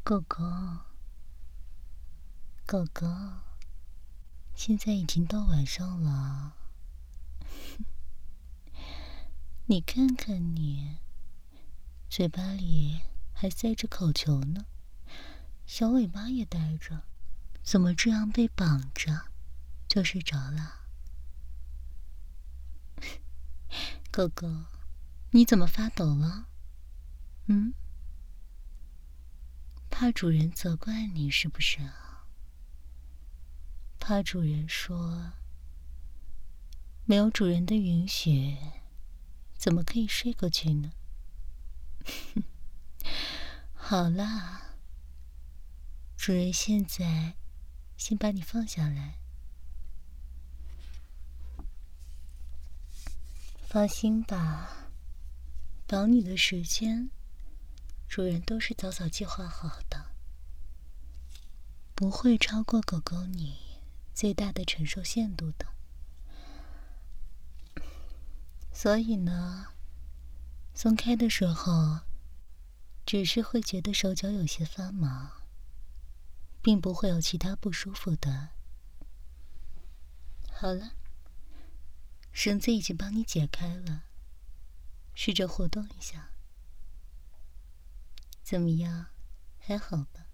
狗狗，狗狗，现在已经到晚上了，你看看你，嘴巴里还塞着口球呢，小尾巴也带着，怎么这样被绑着就睡着了？狗狗，你怎么发抖了？怕主人责怪你是不是啊？怕主人说没有主人的允许，怎么可以睡过去呢？好啦，主人现在先把你放下来。放心吧，绑你的时间，主人都是早早计划好的，不会超过狗狗你最大的承受限度的。所以呢，松开的时候，只是会觉得手脚有些发麻，并不会有其他不舒服的。好了，绳子已经帮你解开了，试着活动一下，怎么样？还好吧？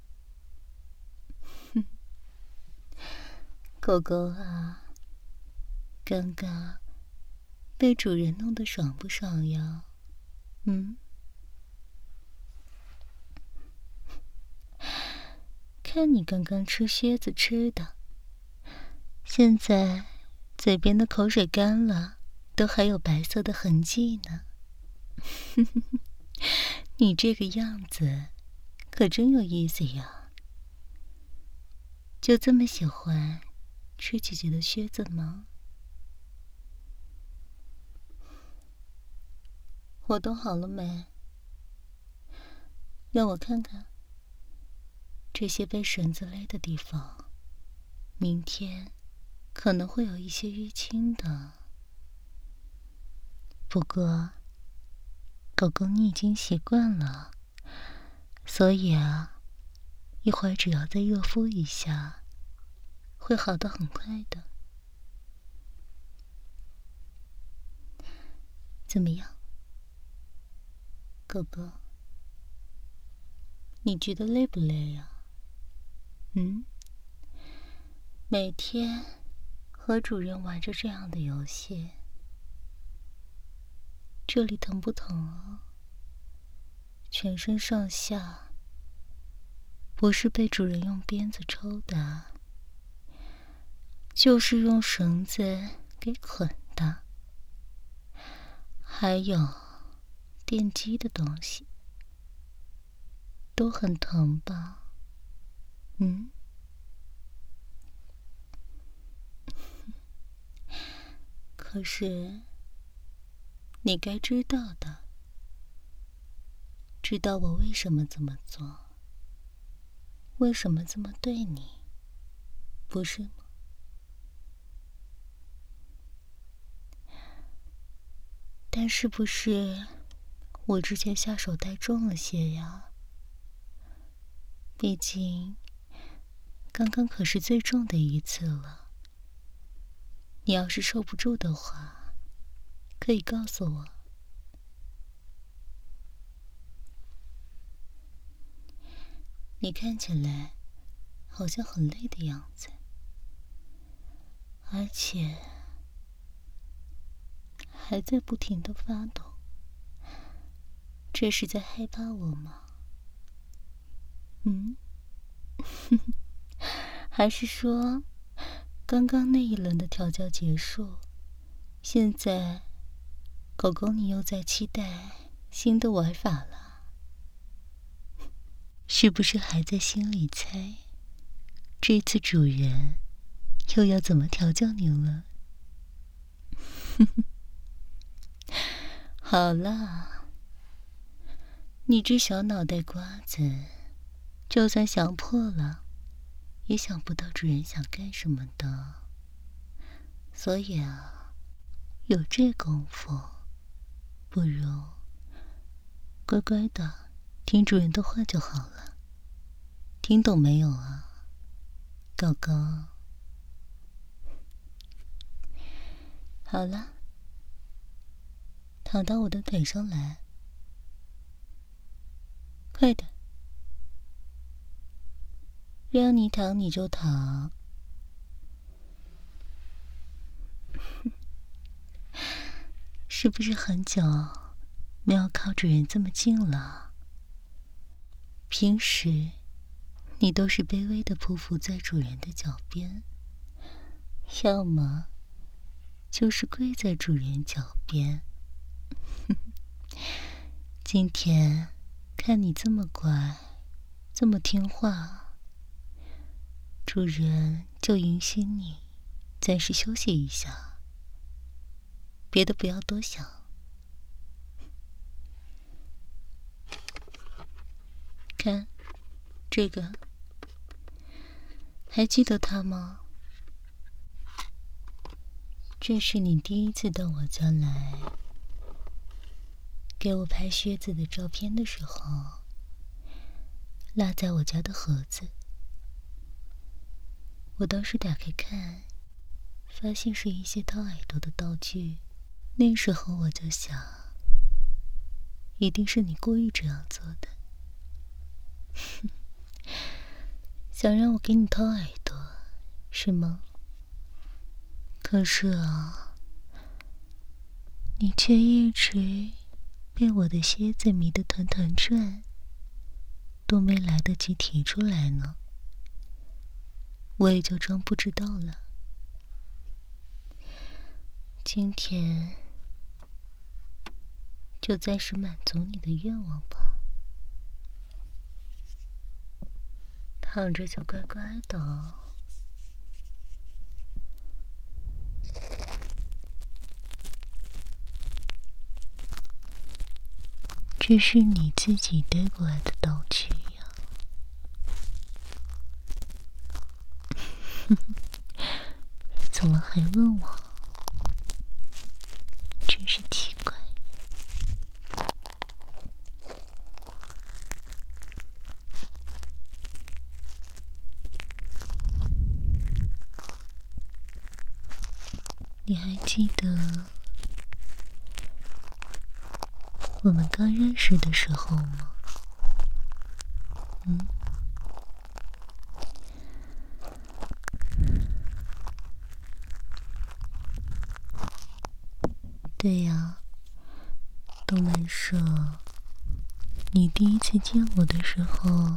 狗狗啊，刚刚被主人弄得爽不爽呀？看你刚刚吃靴子吃的，现在嘴边的口水干了，都还有白色的痕迹呢。你这个样子可真有意思呀。就这么喜欢吃姐姐的靴子吗？活动好了没？让我看看。这些被绳子勒的地方，明天可能会有一些淤青的。不过，狗狗你已经习惯了，所以啊，一会儿只要再热敷一下，会好得很快的。怎么样，狗狗？你觉得累不累呀？每天和主人玩着这样的游戏，这里疼不疼啊？全身上下不是被主人用鞭子抽的，就是用绳子给捆的，还有电击的东西，都很疼吧？可是你该知道的，知道我为什么这么做，为什么这么对你，不是吗？但是不是我之前下手太重了些呀？毕竟刚刚可是最重的一次了。你要是受不住的话，可以告诉我。你看起来好像很累的样子，而且还在不停地发抖，这是在害怕我吗？还是说刚刚那一轮的调教结束，现在狗狗你又在期待新的玩法了？是不是还在心里猜这次主人又要怎么调教你了？好啦，你这小脑袋瓜子，就算想破了，也想不到主人想干什么的。所以啊，有这功夫，不如乖乖的听主人的话就好了。 听懂没有啊，狗狗？好了，躺到我的腿上来，快点，让你躺你就躺。是不是很久没有靠主人这么近了？平时你都是卑微的匍匐在主人的脚边，要么就是跪在主人脚边。今天看你这么乖，这么听话，主人就允许你暂时休息一下。别的不要多想。看，这个，还记得它吗？这是你第一次到我家来，给我拍靴子的照片的时候，落在我家的盒子。我当时打开看，发现是一些掏耳朵的道具。那时候我就想，一定是你故意这样做的，想让我给你掏耳朵，是吗？可是啊，你却一直被我的蝎子迷得团团转，都没来得及提出来呢，我也就装不知道了。今天就暂时满足你的愿望吧，躺着就乖乖的哦。这是你自己带过来的道具呀。怎么还问我？真是奇怪。你还记得我们刚认识的时候吗？对呀，东南说，你第一次见我的时候，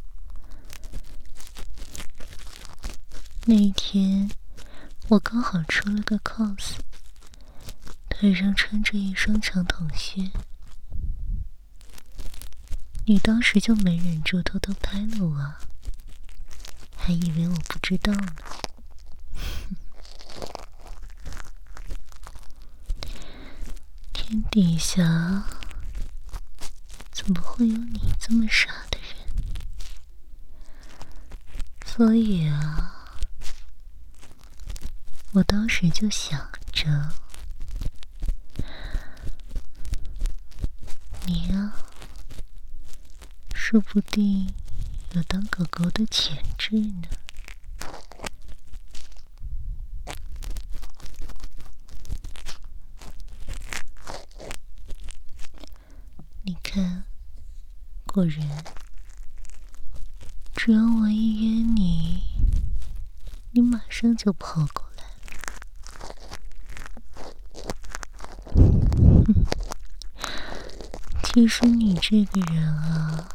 那一天我刚好出了个 cos， 腿上穿着一双长筒靴，你当时就没忍住偷偷拍了我，还以为我不知道呢。天底下怎么会有你这么傻的人？所以啊，我当时就想着，你啊，说不定有当狗狗的潜质呢。你看，果然，只要我一约你，你马上就跑过来了。其实你这个人啊，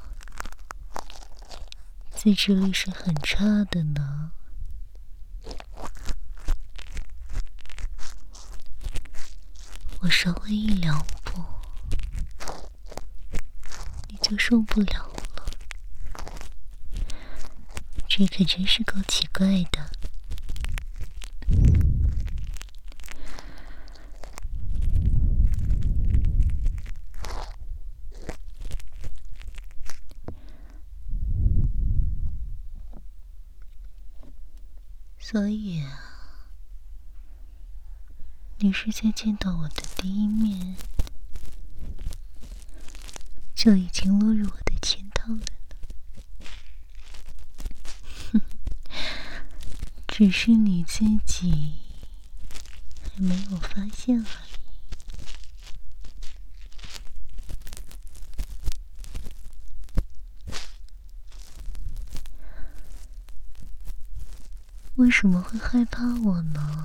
自制力是很差的呢。我稍微一两步，你就受不了了。这可真是够奇怪的。所以啊，你是在见到我的第一面就已经落入我的圈套了呢。 只是你自己还没有发现而已。为什么会害怕我呢？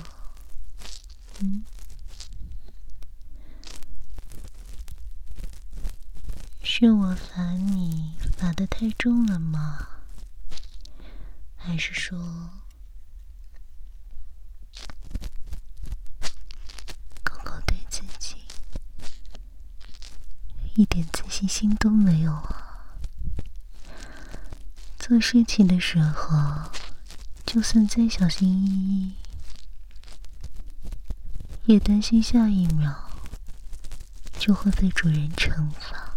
是我罚你罚得太重了吗？还是说狗狗对自己一点自信心都没有啊？做事情的时候就算再小心翼翼，也担心下一秒就会被主人惩罚。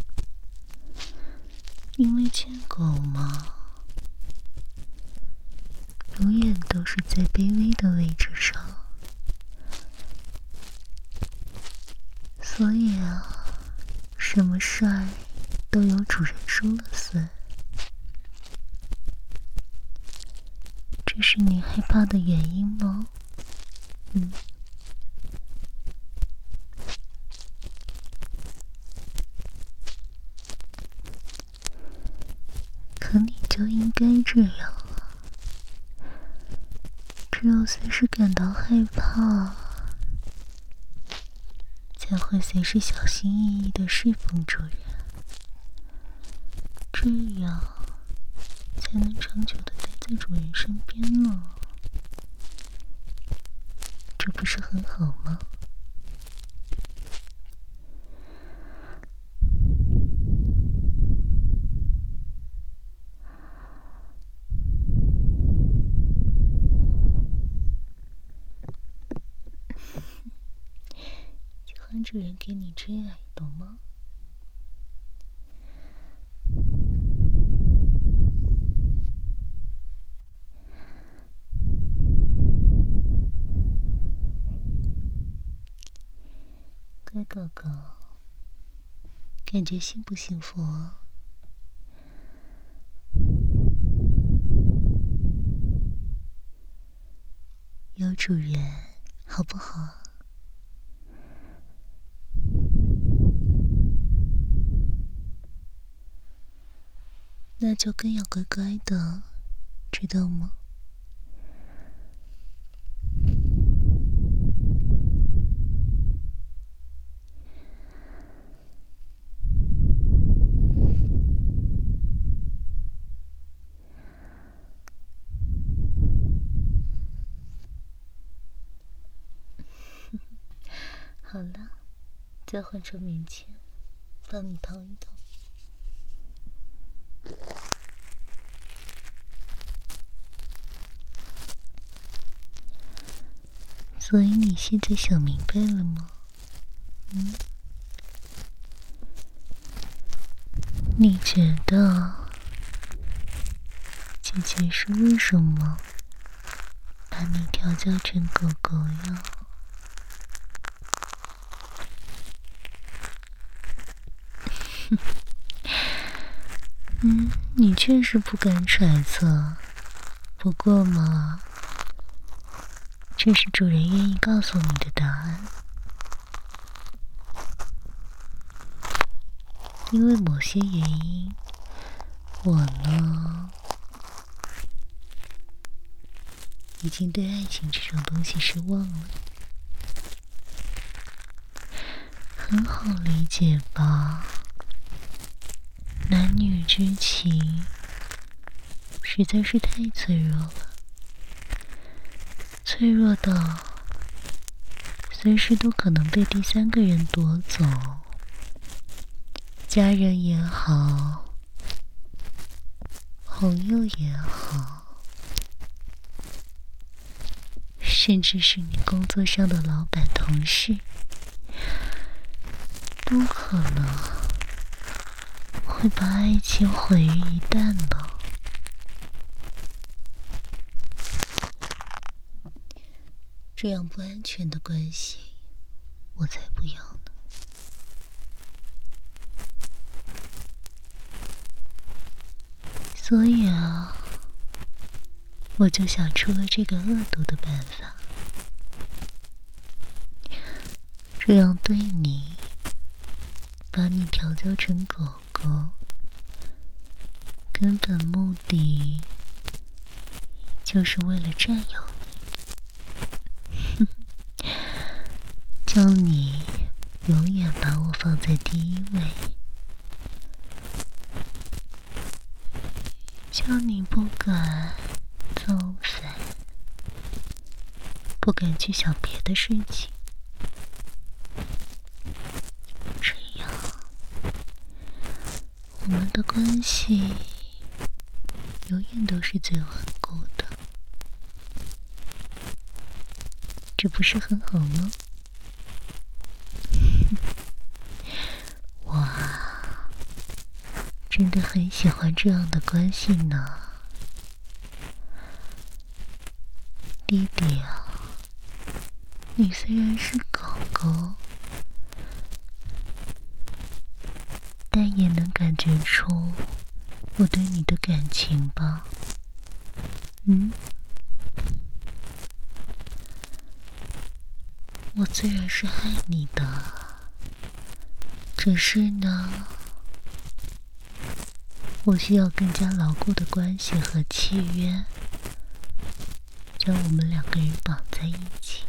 因为贱狗嘛，永远都是在卑微的位置上，所以啊，什么事儿都由主人说了算。这是你害怕的原因吗？可你就应该这样啊！只有随时感到害怕，才会随时小心翼翼地侍奉主人，这样才能长久地待在主人身边呢。这不是很好吗？喜欢主人给你追爱，懂吗？乖狗狗，感觉幸不幸福啊？有主人好不好？那就更要乖乖的，知道吗？好了，再换成棉签，帮你掏一掏。所以你现在想明白了吗？你觉得姐姐是为什么把你调教成狗狗呀？你确实不敢揣测，不过嘛，这是主人愿意告诉你的答案。因为某些原因，我呢，已经对爱情这种东西失望了。很好理解吧？男女之情实在是太脆弱了，脆弱到随时都可能被第三个人夺走。家人也好，朋友也好，甚至是你工作上的老板同事，都可能会把爱情毁于一旦呢。这样不安全的关系，我才不要呢。所以啊， 我就想出了这个恶毒的办法，这样对你，把你调教成狗狗，根本目的就是为了占有你，叫你永远把我放在第一位，叫你不敢造反，不敢去想别的事情，这样我们的关系永远都是最稳固的，这不是很好吗？我真的很喜欢这样的关系呢。弟弟啊，你虽然是狗狗，但也能感觉出我对你的感情吧？我自然是爱你的，只是呢，我需要更加牢固的关系和契约，将我们两个人绑在一起。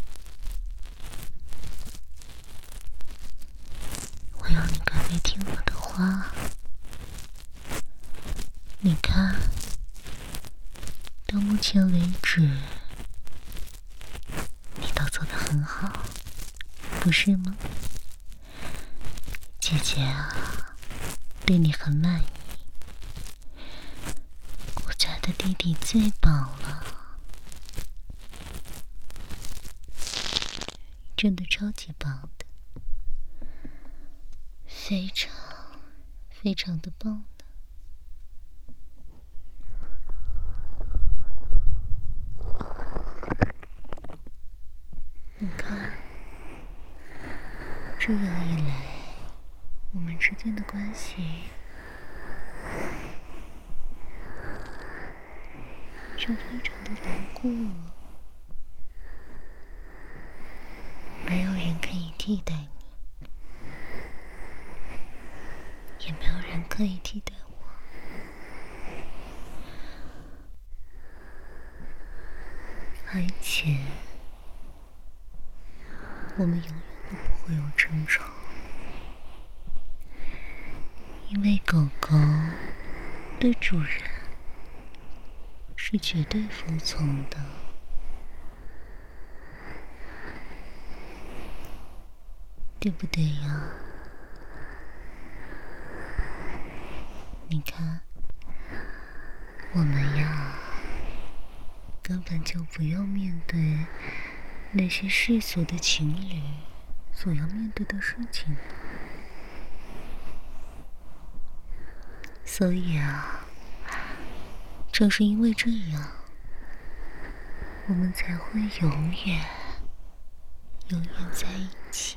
我要你可别听我的话。你看，到目前为止，你都做得很好，不是吗？姐姐啊，对你很满意。我觉得弟弟最棒了，真的超级棒的，非常非常的棒的。你看，这样一来，我们之间的关系就非常的牢固了，没有人可以替代你，也没有人可以替代我。而且我们永远都不会有争吵，因为狗狗对主人是绝对服从的。对不对呀？你看，我们呀，根本就不用面对那些世俗的情侣所要面对的事情。所以啊，正是因为这样，我们才会永远在一起，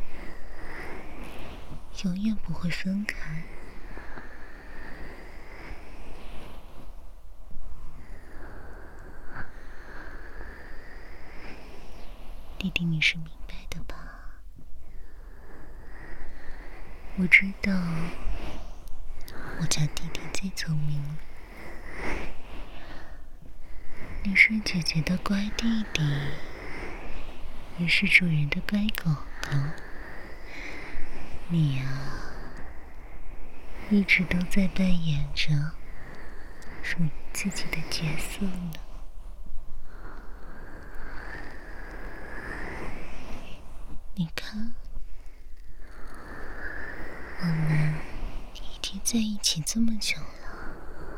永远不会分开。弟弟，你是明白的吧？我知道我家弟弟最聪明了，你是姐姐的乖弟弟，也是主人的乖狗狗。你呀，一直都在扮演着属于自己的角色呢。你看，我们已经在一起这么久了，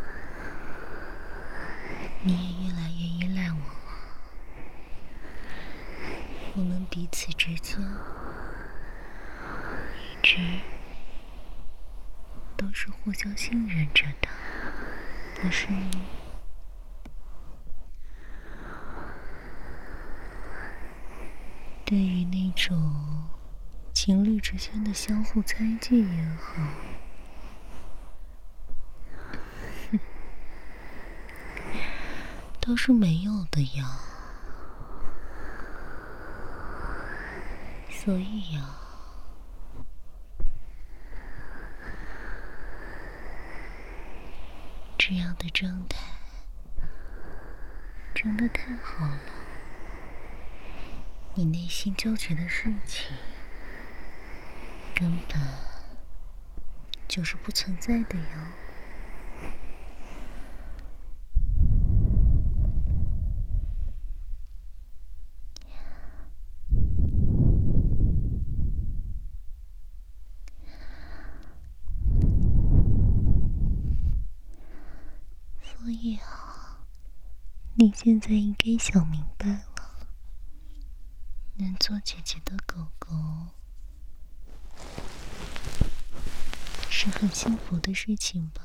你也越来越依赖我了。我们彼此之间一直都是互相信任着的，不是吗？对于那种情侣之间的相互猜忌也好， 都是没有的呀。所以呀，这样的状态真的太好了。你内心纠结的事情根本就是不存在的呀。所以啊，你现在应该想明白了，能做姐姐的狗狗是很幸福的事情吧？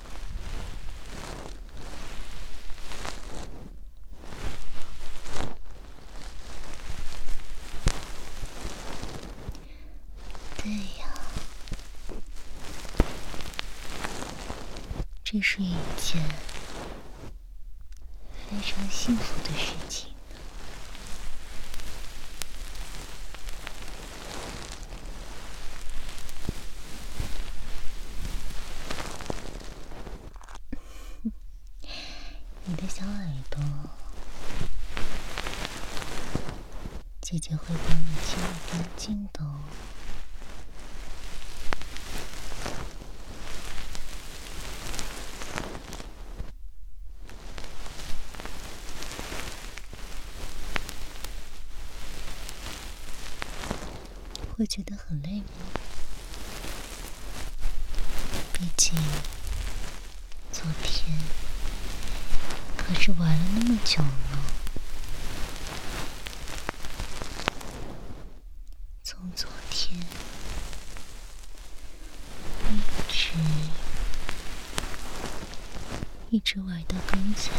对呀，这是一件非常幸福的事情。你的小耳朵，姐姐会帮你清理干净的哦。会觉得很累吗？毕竟昨天可是玩了那么久呢。从昨天一直玩到刚才。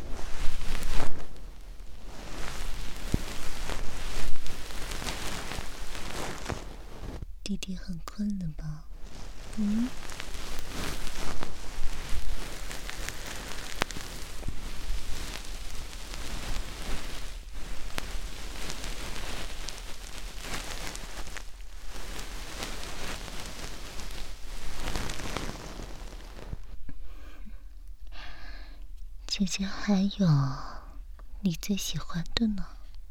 弟弟很困了吧？嗯？姐姐还有你最喜欢的呢。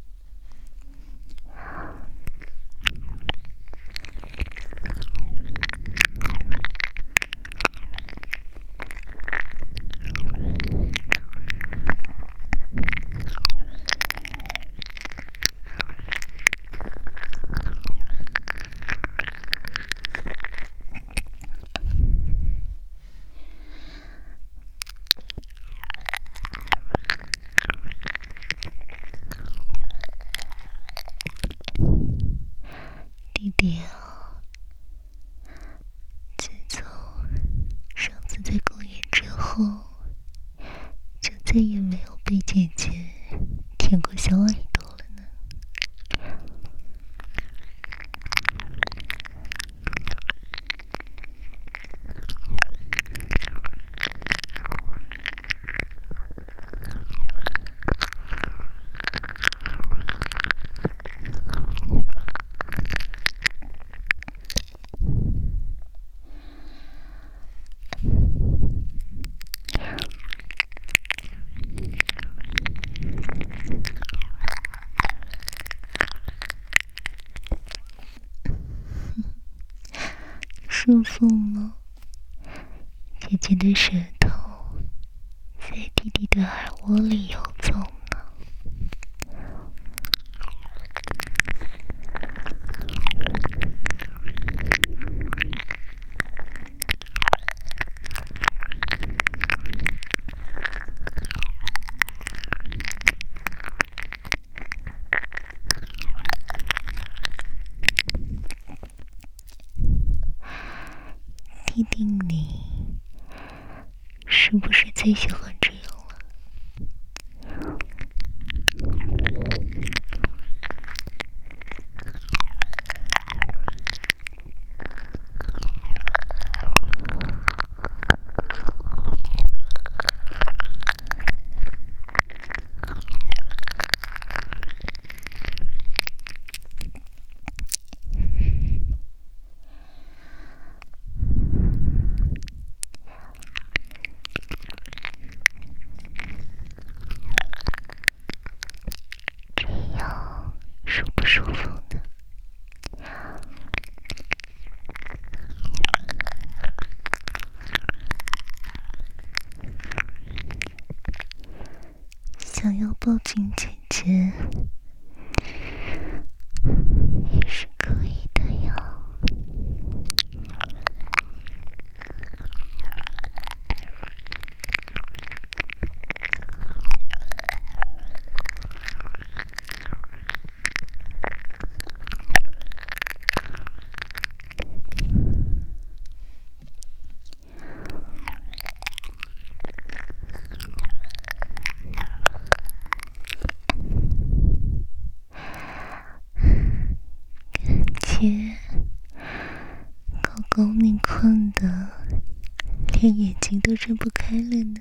弟弟啊，自从上次在公园之后，就再也没有被姐姐舔过小耳朵了呢。舒服吗？姐姐的舌头在弟弟的耳窝里游走呢。弟弟你是不是最喜欢这样了？ 舒服呢。想要抱紧姐姐也是可以的哟。姐，狗狗你困的连眼睛都睁不开了呢。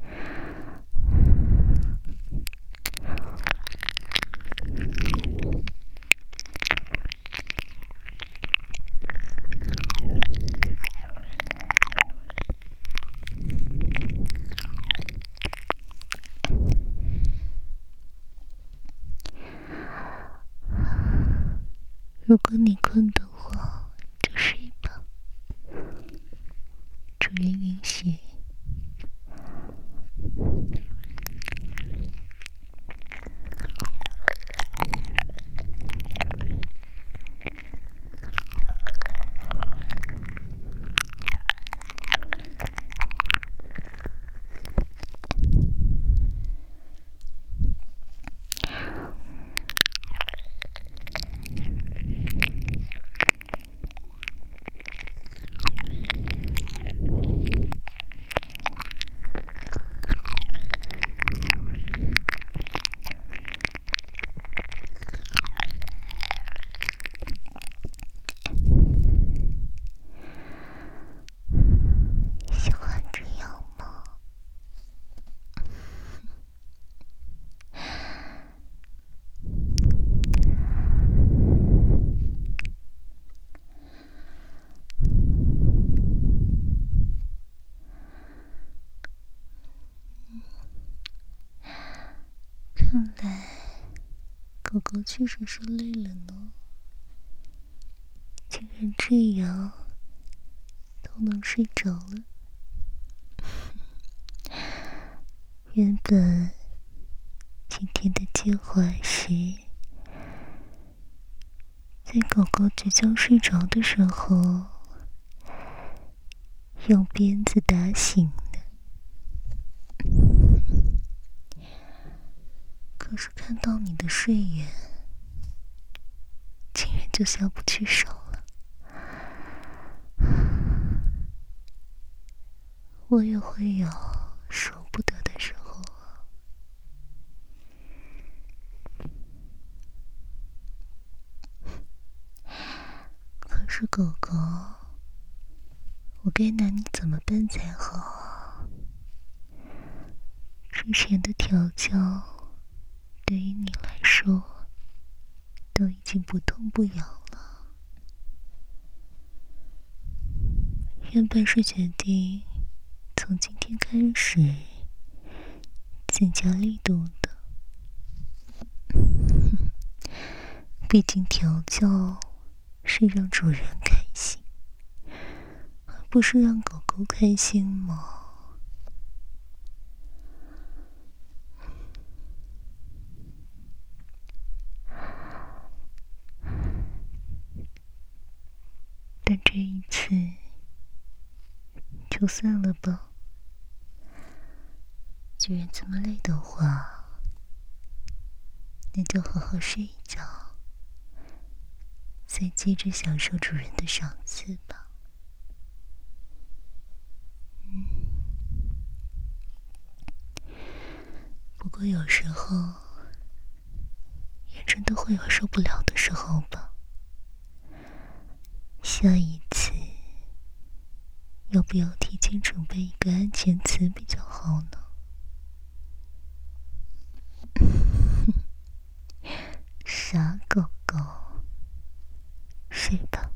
如果你困的话，就睡吧，主人允许。喜欢这样吗？看来狗狗确实是累了呢，竟然这样都能睡着了。原本今天的计划是在狗狗即将睡着的时候用鞭子打醒的，可是看到你的睡颜，竟然就下不去手了。我也会有舍不得的时候啊。可是狗狗，我该拿你怎么办才好啊？之前的调教对于你来说都已经不痛不痒了。原本是决定从今天开始增加力度的，毕竟调教是让主人开心，而不是让狗狗开心吗？但这一次就算了吧。既然这么累的话，那就好好睡一觉，再接着享受主人的赏赐吧。不过有时候也真的会有受不了的时候吧。下一次要不要提前准备一个安全词比较好呢？傻狗狗，睡吧。